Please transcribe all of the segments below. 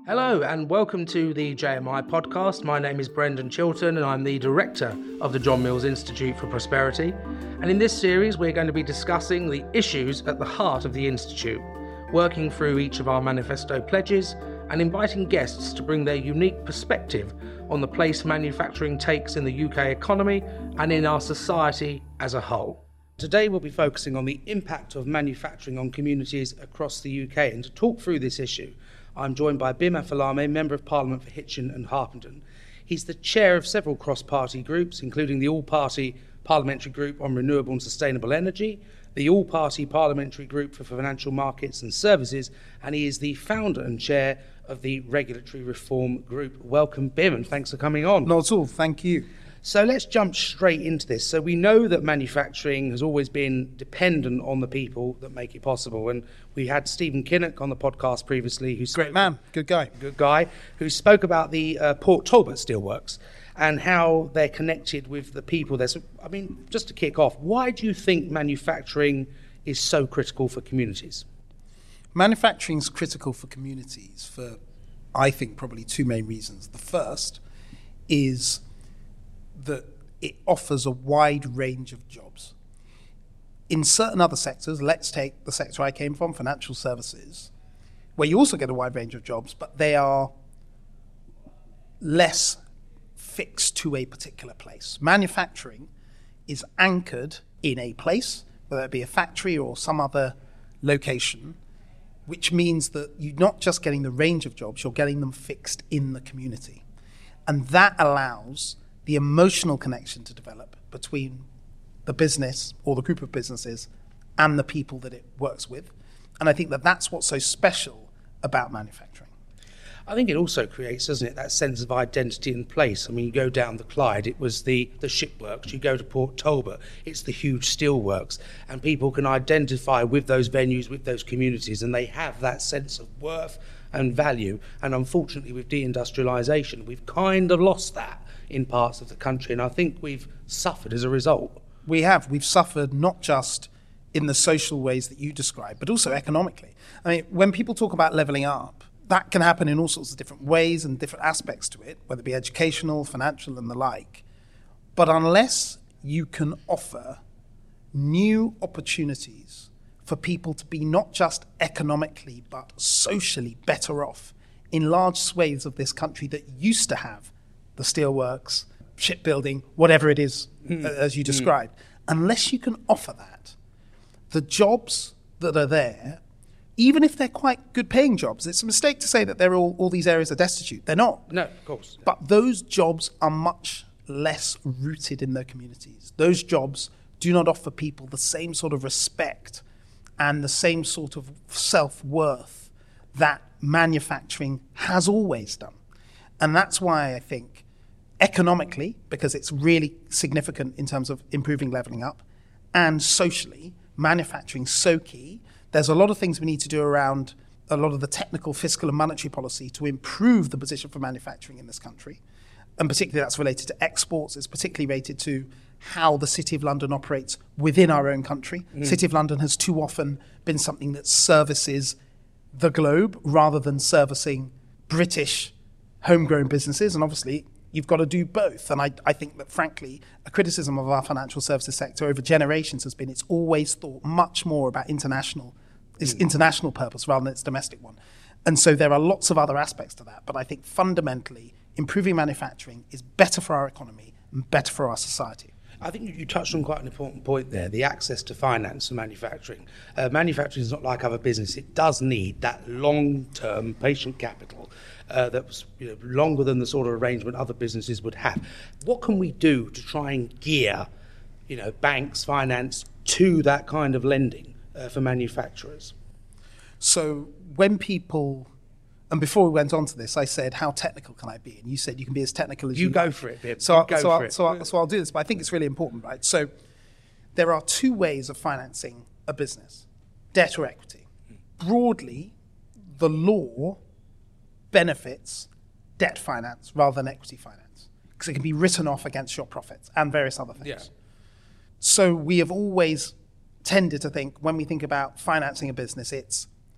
Hello and welcome to the JMI podcast. My name is Brendan Chilton and I'm the director of the John Mills Institute for Prosperity. And in this series, we're going to be discussing the issues at the heart of the Institute, working through each of our manifesto pledges and inviting guests to bring their unique perspective on the place manufacturing takes in the UK economy and in our society as a whole. Today we'll be focusing on the impact of manufacturing on communities across the UK, and to talk through this issue, I'm joined by Bim Afolaame, Member of Parliament for Hitchin and Harpenden. He's the chair of several cross-party groups, including the All-Party Parliamentary Group on Renewable and Sustainable Energy, the All-Party Parliamentary Group for Financial Markets and Services, and he is the founder and chair of the Regulatory Reform Group. Welcome, Bim, and thanks for coming on. Not at all, thank you. So let's jump straight into this. So we know that manufacturing has always been dependent on the people that make it possible. And we had Stephen Kinnock on the podcast previously. Who's Great man, good guy, who spoke about the Port Talbot Steelworks and how they're connected with the people there. So, I mean, just to kick off, why do you think manufacturing is so critical for communities? Manufacturing is critical for communities for, I think, probably two main reasons. The first is that it offers a wide range of jobs. In certain other sectors, let's take the sector I came from, financial services, where you also get a wide range of jobs, but they are less fixed to a particular place. Manufacturing is anchored in a place, whether it be a factory or some other location, which means that you're not just getting the range of jobs, you're getting them fixed in the community. And that allows the emotional connection to develop between the business or the group of businesses and the people that it works with. And I think that that's what's so special about manufacturing. I think it also creates, doesn't it, that sense of identity and place. I mean, you go down the Clyde, it was the shipworks. You go to Port Talbot, it's the huge steelworks. And people can identify with those venues, with those communities, and they have that sense of worth and value. And unfortunately, with deindustrialisation, we've kind of lost that in parts of the country, and I think we've suffered as a result. We've suffered not just in the social ways that you described, but also economically. I mean, when people talk about levelling up, that can happen in all sorts of different ways and different aspects to it, whether it be educational, financial, and the like. But unless you can offer new opportunities for people to be not just economically, but socially better off in large swathes of this country that used to have the steelworks, shipbuilding, whatever it is, as you described. Unless you can offer that, the jobs that are there, even if they're quite good paying jobs, it's a mistake to say that they're all these areas are destitute. They're not. No, of course. But those jobs are much less rooted in their communities. Those jobs do not offer people the same sort of respect and the same sort of self-worth that manufacturing has always done. And that's why I think economically, because it's really significant in terms of improving levelling up, and socially, manufacturing so key. There's a lot of things we need to do around a lot of the technical, fiscal and monetary policy to improve the position for manufacturing in this country. And particularly that's related to exports. It's particularly related to how the City of London operates within our own country. City of London has too often been something that services the globe rather than servicing British homegrown businesses. And obviously, you've got to do both. And I think that, frankly, a criticism of our financial services sector over generations has been it's always thought much more about international purpose rather than its domestic one. And so there are lots of other aspects to that. But I think fundamentally, improving manufacturing is better for our economy and better for our society. I think you touched on quite an important point there, the access to finance for manufacturing. Manufacturing is not like other business. It does need that long-term patient capital that's longer than the sort of arrangement other businesses would have. What can we do to try and gear banks, finance to that kind of lending for manufacturers? So when people... And before we went on to this, I said, how technical can I be? And you said you can be as technical as you go for it, Bib. So I'll do this, but I think it's really important, right? So there are two ways of financing a business, debt or equity. Broadly, the law benefits debt finance rather than equity finance because it can be written off against your profits and various other things. Yeah. So we have always tended to think, when we think about financing a business, it's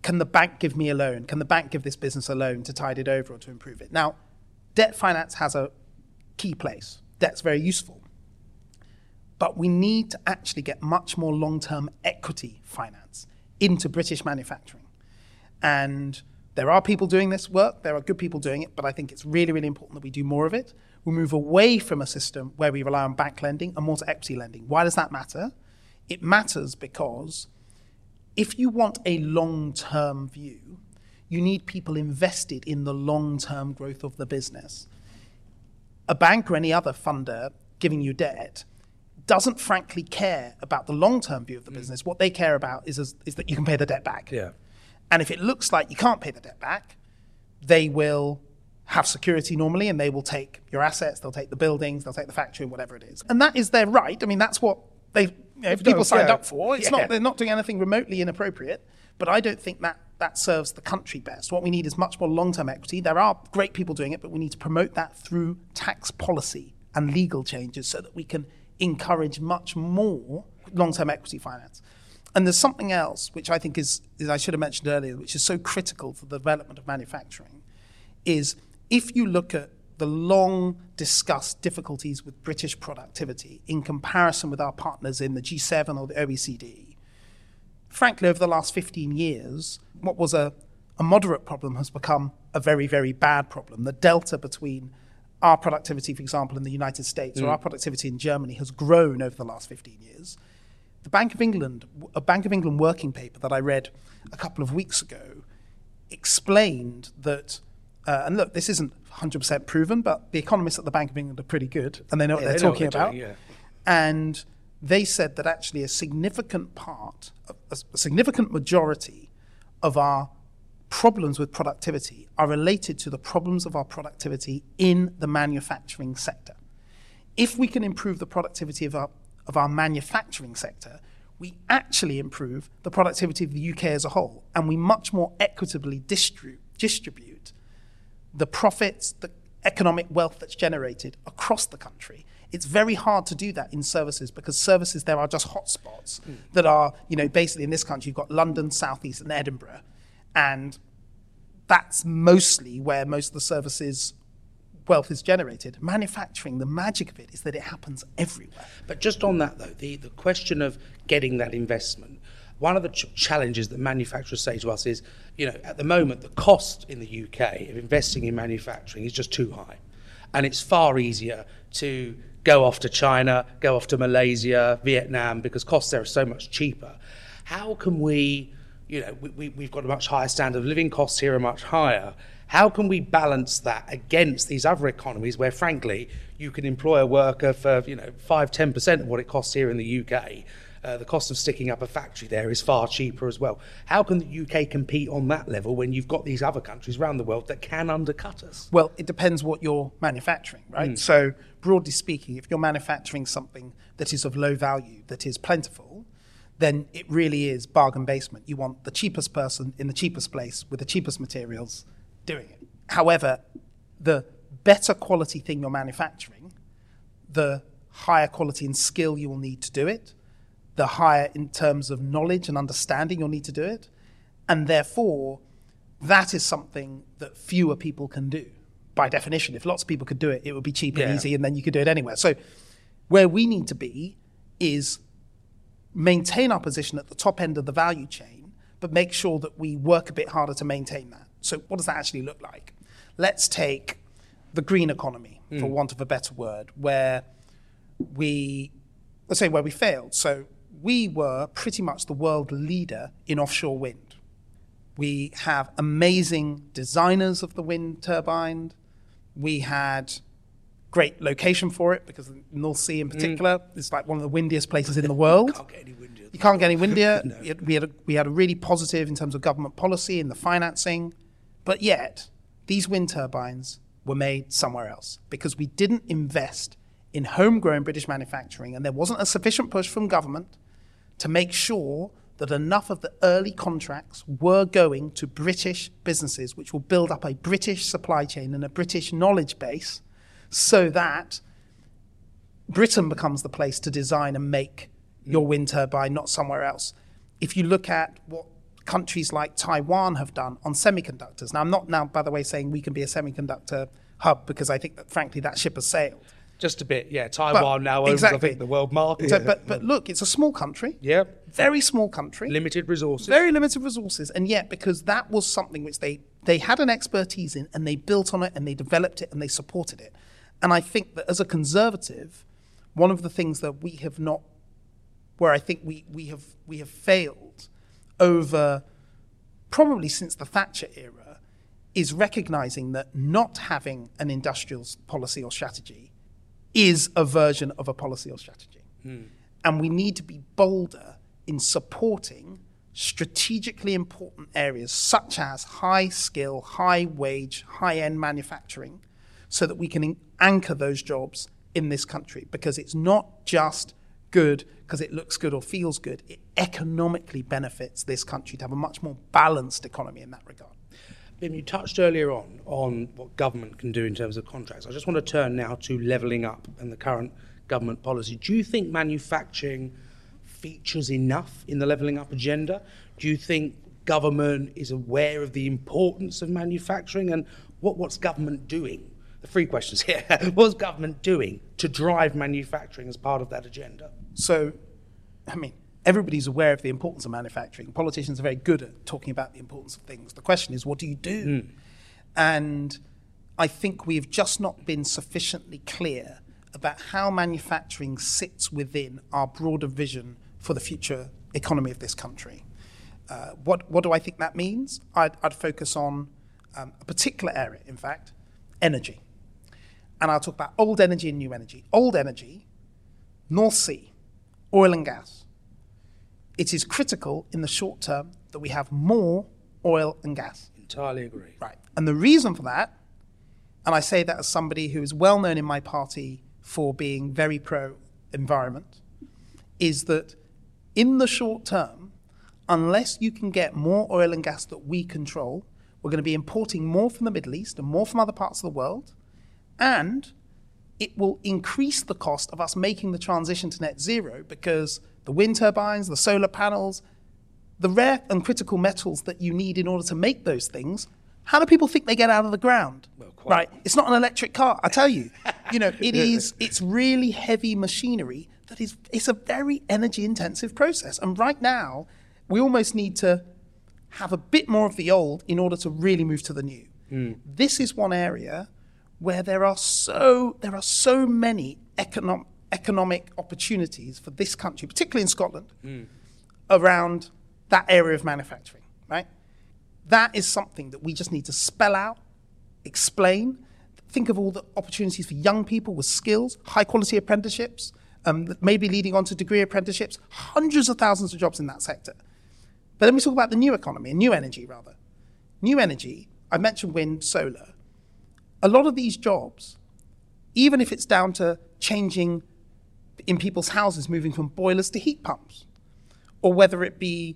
can the bank give me a loan? Can the bank give this business a loan to tide it over or to improve it? Now, debt finance has a key place. Debt's very useful. But we need to actually get much more long-term equity finance into British manufacturing. And there are people doing this work. There are good people doing it. But I think it's really, really important that we do more of it. We move away from a system where we rely on bank lending and more to equity lending. Why does that matter? It matters because if you want a long-term view, you need people invested in the long-term growth of the business. A bank or any other funder giving you debt doesn't frankly care about the long-term view of the business. What they care about is that you can pay the debt back. Yeah. And if it looks like you can't pay the debt back, they will have security normally, and they will take your assets, they'll take the buildings, they'll take the factory, whatever it is. And that is their right. I mean, that's what people signed up for. They're not doing anything remotely inappropriate, but I don't think that serves the country best. What we need is much more long-term equity. There are great people doing it, but we need to promote that through tax policy and legal changes so that we can encourage much more long-term equity finance. And there's something else which I think is I should have mentioned earlier, which is so critical for the development of manufacturing, is if you look at the long discussed difficulties with British productivity in comparison with our partners in the G7 or the OECD, frankly, over the last 15 years, what was a moderate problem has become a very, very bad problem. The delta between our productivity, for example, in the United States or our productivity in Germany has grown over the last 15 years. A Bank of England working paper that I read a couple of weeks ago explained that, and look, this isn't 100% proven, but the economists at the Bank of England are pretty good, and they know what they're talking about. And they said that actually a significant majority of our problems with productivity are related to the problems of our productivity in the manufacturing sector. If we can improve the productivity of our manufacturing sector, we actually improve the productivity of the UK as a whole, and we much more equitably distribute the profits, the economic wealth that's generated across the country. It's very hard to do that in services because services there are just hotspots that are, basically in this country you've got London, South East and Edinburgh, and that's mostly where most of the services wealth is generated. Manufacturing, the magic of it is that it happens everywhere. But just on that though, the question of getting that investment, one of the challenges that manufacturers say to us is, at the moment the cost in the UK of investing in manufacturing is just too high. And it's far easier to go off to China, go off to Malaysia, Vietnam, because costs there are so much cheaper. How can we've got a much higher standard of living, costs here are much higher. How can we balance that against these other economies where, frankly, you can employ a worker for 5-10% of what it costs here in the UK? The cost of sticking up a factory there is far cheaper as well. How can the UK compete on that level when you've got these other countries around the world that can undercut us? Well, it depends what you're manufacturing, right? So broadly speaking, if you're manufacturing something that is of low value, that is plentiful, then it really is bargain basement. You want the cheapest person in the cheapest place with the cheapest materials doing it. However, the better quality thing you're manufacturing, the higher quality and skill you will need to do it, the higher in terms of knowledge and understanding you'll need to do it. And therefore, that is something that fewer people can do. By definition, if lots of people could do it, it would be cheap and easy, and then you could do it anywhere. So where we need to be is maintain our position at the top end of the value chain, but make sure that we work a bit harder to maintain that. So what does that actually look like? Let's take the green economy, for want of a better word, where we failed. So we were pretty much the world leader in offshore wind. We have amazing designers of the wind turbine. We had great location for it because the North Sea in particular is like one of the windiest places in the world. You can't get any windier. No. We had a really positive in terms of government policy and the financing, but yet these wind turbines were made somewhere else because we didn't invest in homegrown British manufacturing, and there wasn't a sufficient push from government to make sure that enough of the early contracts were going to British businesses, which will build up a British supply chain and a British knowledge base so that Britain becomes the place to design and make your wind turbine, not somewhere else. If you look at what countries like Taiwan have done on semiconductors. Now, I'm not now, by the way, saying we can be a semiconductor hub, because I think that, frankly, that ship has sailed. Just a bit, yeah. Taiwan now owns, I think, the world market. So, but look, it's a small country. Yeah. Very small country. Limited resources. Very limited resources. And yet, because that was something which they had an expertise in, and they built on it, and they developed it, and they supported it. And I think that as a conservative, one of the things that we have not, where I think we have failed over probably since the Thatcher era, is recognizing that not having an industrial policy or strategy is a version of a policy or strategy. And we need to be bolder in supporting strategically important areas such as high skill, high wage, high-end manufacturing, so that we can anchor those jobs in this country, because it's not just good because it looks good or feels good. It economically benefits this country to have a much more balanced economy in that regard. Bim, you touched earlier on what government can do in terms of contracts. I just want to turn now to levelling up and the current government policy. Do you think manufacturing features enough in the levelling up agenda? Do you think government is aware of the importance of manufacturing? And what's government doing? The three questions here. What's government doing to drive manufacturing as part of that agenda? So, I mean, everybody's aware of the importance of manufacturing. Politicians are very good at talking about the importance of things. The question is, what do you do? And I think we've just not been sufficiently clear about how manufacturing sits within our broader vision for the future economy of this country. What do I think that means? I'd focus on a particular area, in fact, energy. And I'll talk about old energy and new energy. Old energy, North Sea, oil and gas. It is critical in the short term that we have more oil and gas. Entirely agree. Right. And the reason for that, and I say that as somebody who is well known in my party for being very pro-environment, is that in the short term, unless you can get more oil and gas that we control, we're going to be importing more from the Middle East and more from other parts of the world, and it will increase the cost of us making the transition to net zero, because the wind turbines, the solar panels, the rare and critical metals that you need in order to make those things, how do people think they get out of the ground? Well, right? It's not an electric car, I tell you. It's really heavy machinery that it's a very energy intensive process. And right now, we almost need to have a bit more of the old in order to really move to the new. This is one area where there are so many economic opportunities for this country, particularly in Scotland, around that area of manufacturing, right? That is something that we just need to spell out, explain. Think of all the opportunities for young people with skills, high-quality apprenticeships, maybe leading on to degree apprenticeships, hundreds of thousands of jobs in that sector. But then we talk about the new economy, new energy, rather. New energy, I mentioned wind, solar. A lot of these jobs, even if it's down to changing in people's houses, moving from boilers to heat pumps, or whether it be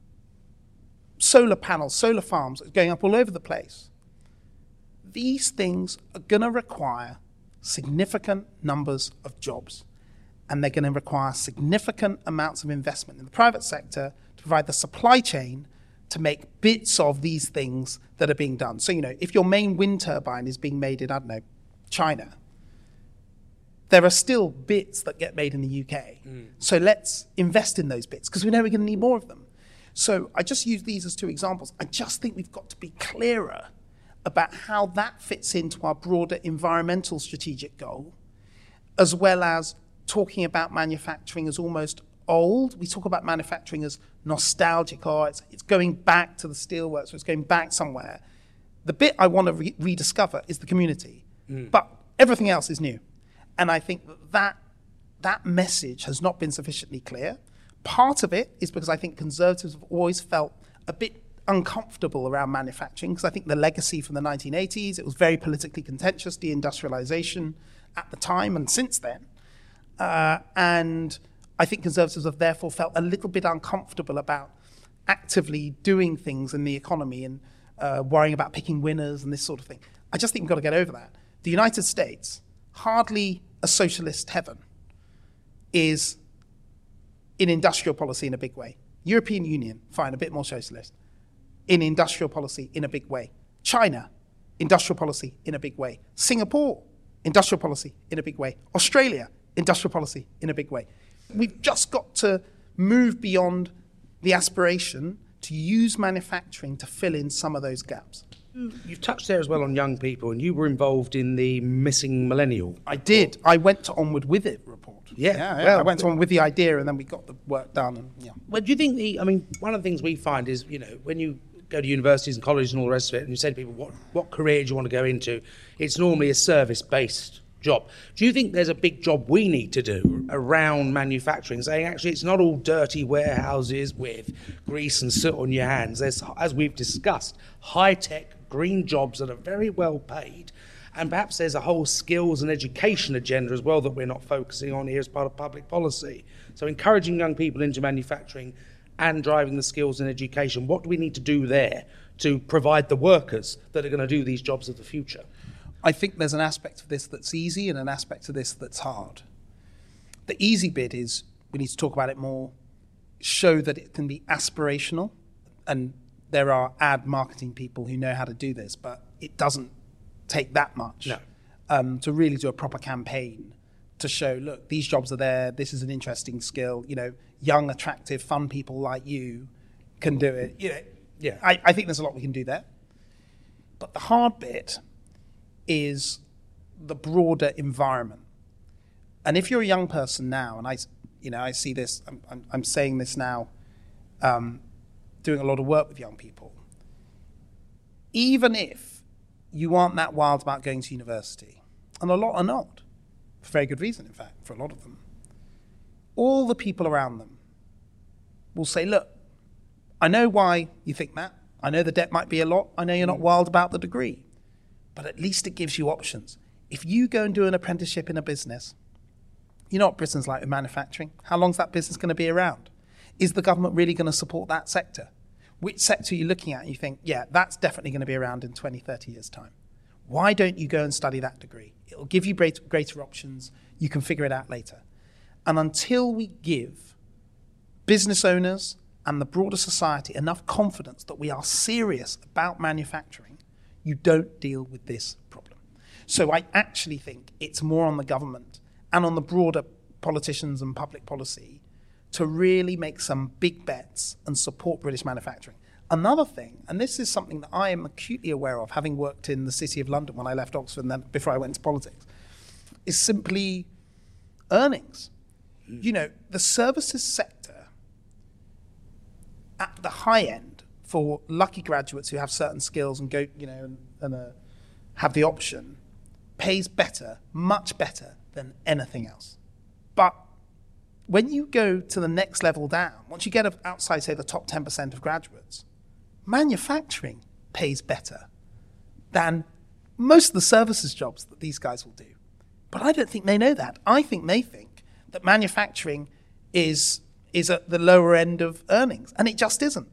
solar panels, solar farms going up all over the place, these things are going to require significant numbers of jobs. And they're going to require significant amounts of investment in the private sector to provide the supply chain to make bits of these things that are being done. So, if your main wind turbine is being made in, I don't know, China, there are still bits that get made in the UK. So let's invest in those bits, because we know we're going to need more of them. So I just use these as two examples. I just think we've got to be clearer about how that fits into our broader environmental strategic goal, as well as talking about manufacturing as almost old. We talk about manufacturing as nostalgic, or it's going back to the steelworks, or it's going back somewhere. The bit I want to rediscover is the community, but everything else is new. And I think that message has not been sufficiently clear. Part of it is because I think conservatives have always felt a bit uncomfortable around manufacturing, because I think the legacy from the 1980s, it was very politically contentious, deindustrialization at the time and since then. And I think conservatives have therefore felt a little bit uncomfortable about actively doing things in the economy and worrying about picking winners and this sort of thing. I just think we've got to get over that. The United States, hardly a socialist heaven, is in industrial policy in a big way. European Union, fine, a bit more socialist. In industrial policy, in a big way. China, industrial policy, in a big way. Singapore, industrial policy, in a big way. Australia, industrial policy, in a big way. We've just got to move beyond the aspiration to use manufacturing to fill in some of those gaps. You've touched there as well on young people, and you were involved in the Missing Millennial. I did. I went to Onward With It report. Yeah. Well, I went on with the idea, and then we got the work done. And, Well, do you think one of the things we find is, when you go to universities and colleges and all the rest of it, and you say to people, what career do you want to go into? It's normally a service-based job. Do you think there's a big job we need to do around manufacturing, saying actually it's not all dirty warehouses with grease and soot on your hands? There's, as we've discussed, high-tech green jobs that are very well paid, and perhaps there's a whole skills and education agenda as well that we're not focusing on here as part of public policy. So encouraging young people into manufacturing and driving the skills and education, what do we need to do there to provide the workers that are going to do these jobs of the future? I think there's an aspect of this that's easy and an aspect of this that's hard. The easy bit is we need to talk about it more, show that it can be aspirational, and there are ad marketing people who know how to do this, but it doesn't take that much to really do a proper campaign to show, look, these jobs are there, this is an interesting skill, young, attractive, fun people like you can do it. I think there's a lot we can do there. But the hard bit is the broader environment. And if you're a young person now, and I see this, I'm saying this now, doing a lot of work with young people, even if you aren't that wild about going to university, and a lot are not, for very good reason, in fact, for a lot of them, all the people around them will say, look, I know why you think that. I know the debt might be a lot. I know you're not wild about the degree. But at least it gives you options. If you go and do an apprenticeship in a business, you know what Britain's like with manufacturing. How long's that business going to be around? Is the government really going to support that sector? Which sector are you looking at and you think, yeah, that's definitely going to be around in 20, 30 years' time? Why don't you go and study that degree? It'll give you greater options. You can figure it out later. And until we give business owners and the broader society enough confidence that we are serious about manufacturing, you don't deal with this problem. So I actually think it's more on the government and on the broader politicians and public policy to really make some big bets and support British manufacturing. Another thing, and this is something that I am acutely aware of, having worked in the City of London when I left Oxford and then before I went into politics, is simply earnings. The services sector at the high end for lucky graduates who have certain skills and go, have the option, pays better, much better than anything else. But when you go to the next level down, once you get outside, say, the top 10% of graduates, manufacturing pays better than most of the services jobs that these guys will do. But I don't think they know that. I think they think that manufacturing is at the lower end of earnings, and it just isn't.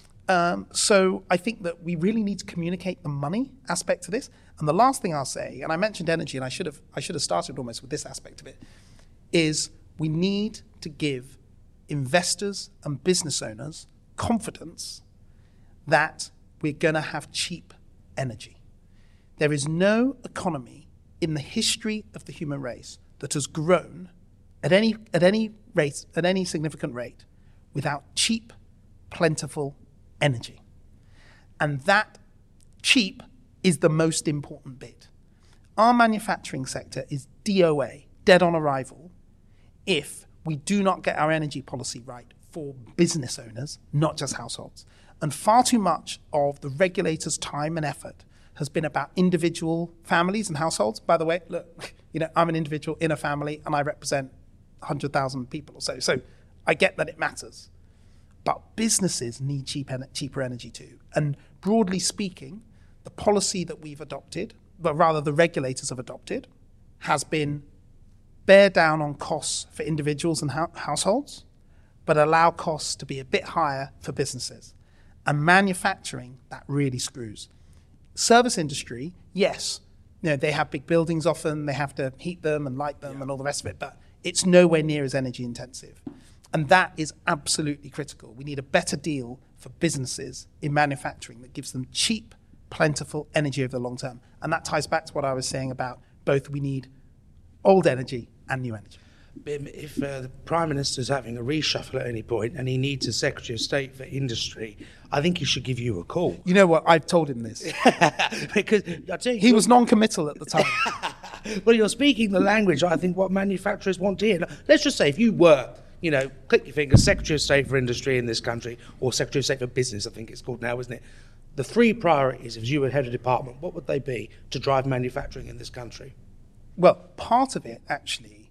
So I think that we really need to communicate the money aspect to this. And the last thing I'll say, and I mentioned energy, and I should have started almost with this aspect of it, is we need to give investors and business owners confidence that we're going to have cheap energy. There is no economy in the history of the human race that has grown at any significant rate without cheap, plentiful energy. And that cheap is the most important bit. Our manufacturing sector is DOA, dead on arrival, if we do not get our energy policy right for business owners, not just households. And far too much of the regulator's time and effort has been about individual families and households. By the way, look, I'm an individual in a family and I represent 100,000 people or so. So I get that it matters. But businesses need cheaper energy too. And broadly speaking, the policy that we've adopted, but rather the regulators have adopted, has been bear down on costs for individuals and households, but allow costs to be a bit higher for businesses. And manufacturing, that really screws. Service industry, yes, they have big buildings often, they have to heat them and light them and all the rest of it, but it's nowhere near as energy intensive. And that is absolutely critical. We need a better deal for businesses in manufacturing that gives them cheap, plentiful energy over the long term. And that ties back to what I was saying about both we need old energy and new energy. If the Prime Minister's having a reshuffle at any point and he needs a Secretary of State for Industry, I think he should give you a call. You know what? I've told him this. Because I tell you, he was non-committal at the time. Well, you're speaking the language, I think, what manufacturers want to hear. Let's just say if you were, click your fingers, Secretary of State for Industry in this country, or Secretary of State for Business, I think it's called now, isn't it? The three priorities, if you were head of department, what would they be to drive manufacturing in this country? Well, part of it, actually,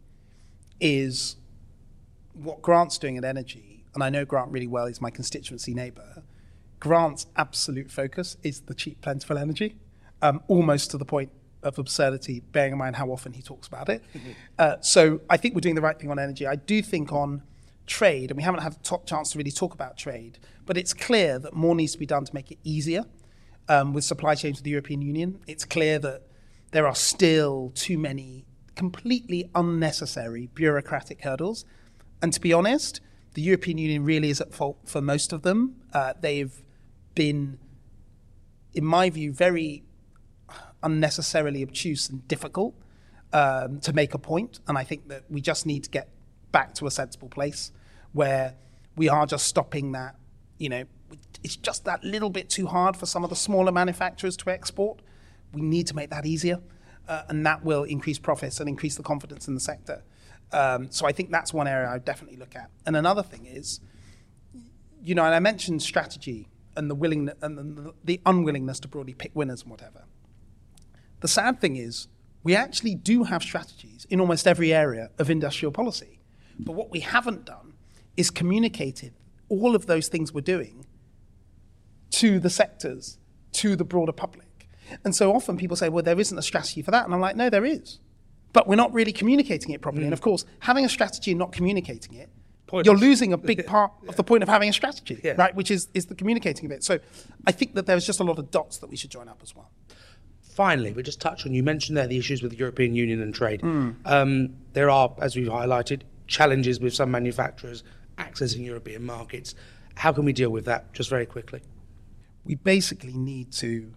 is what Grant's doing at Energy, and I know Grant really well, he's my constituency neighbour. Grant's absolute focus is the cheap, plentiful energy, almost to the point of absurdity, bearing in mind how often he talks about it. So I think we're doing the right thing on energy. I do think on trade, and we haven't had a chance to really talk about trade, but it's clear that more needs to be done to make it easier with supply chains with the European Union. It's clear that there are still too many completely unnecessary bureaucratic hurdles. And to be honest, the European Union really is at fault for most of them. They've been, in my view, very unnecessarily obtuse and difficult to make a point. And I think that we just need to get back to a sensible place where we are just stopping that, it's just that little bit too hard for some of the smaller manufacturers to export. We need to make that easier. And that will increase profits and increase the confidence in the sector. So I think that's one area I would definitely look at. And another thing is, and I mentioned strategy and the willingness and the unwillingness to broadly pick winners and whatever. The sad thing is, we actually do have strategies in almost every area of industrial policy. But what we haven't done is communicated all of those things we're doing to the sectors, to the broader public. And so often people say, well, there isn't a strategy for that. And I'm like, no, there is. But we're not really communicating it properly. And of course, having a strategy and not communicating it, you're losing a big part of the point of having a strategy, right? Which is the communicating of it. So I think that there's just a lot of dots that we should join up as well. Finally, we just touched on, you mentioned there the issues with the European Union and trade. There are, as we've highlighted, challenges with some manufacturers accessing European markets. How can we deal with that, just very quickly? We basically need to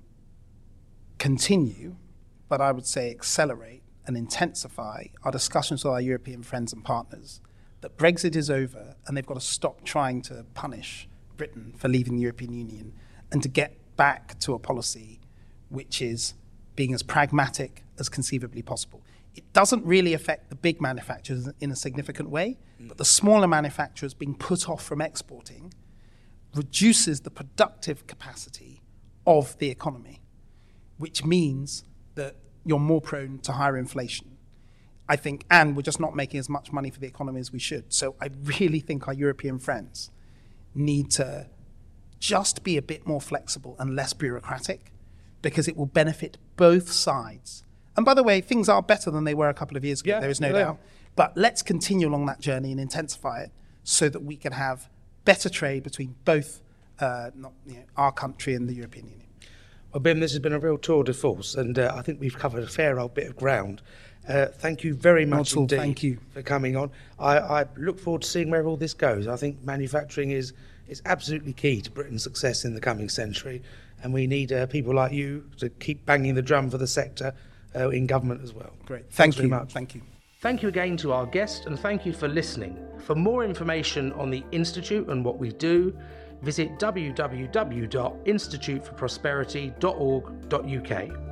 continue, but I would say accelerate and intensify our discussions with our European friends and partners that Brexit is over and they've got to stop trying to punish Britain for leaving the European Union and to get back to a policy which is being as pragmatic as conceivably possible. It doesn't really affect the big manufacturers in a significant way, but the smaller manufacturers being put off from exporting reduces the productive capacity of the economy, which means that you're more prone to higher inflation, I think, and we're just not making as much money for the economy as we should. So I really think our European friends need to just be a bit more flexible and less bureaucratic, because it will benefit both sides. And by the way, things are better than they were a couple of years ago, there is no doubt. But let's continue along that journey and intensify it so that we can have better trade between both our country and the European Union. Well, Bim, this has been a real tour de force, and I think we've covered a fair old bit of ground. Thank you very much indeed thank you for coming on. I look forward to seeing where all this goes. I think manufacturing is absolutely key to Britain's success in the coming century, and we need people like you to keep banging the drum for the sector in government as well. Great. Thanks very much. Thank you. Thank you again to our guest, and thank you for listening. For more information on the Institute and what we do, visit www.instituteforprosperity.org.uk.